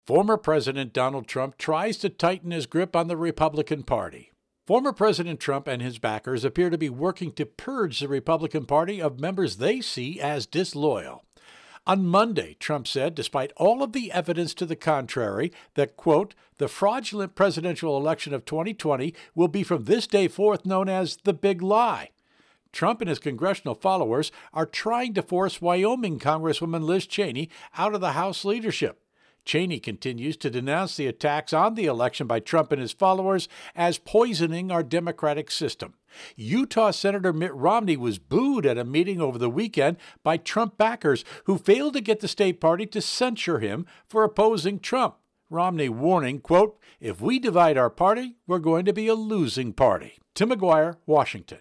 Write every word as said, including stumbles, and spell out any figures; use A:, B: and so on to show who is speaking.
A: Former President Donald Trump tries to tighten his grip on the Republican Party. Former President Trump and his backers appear to be working to purge the Republican Party of members they see as disloyal. On Monday, Trump said, despite all of the evidence to the contrary, that, quote, the fraudulent presidential election of twenty twenty will be from this day forth known as the big lie. Trump and his congressional followers are trying to force Wyoming Congresswoman Liz Cheney out of the House leadership. Cheney continues to denounce the attacks on the election by Trump and his followers as poisoning our democratic system. Utah Senator Mitt Romney was booed at a meeting over the weekend by Trump backers who failed to get the state party to censure him for opposing Trump. Romney warning, quote, if we divide our party, we're going to be a losing party. Tim McGuire, Washington.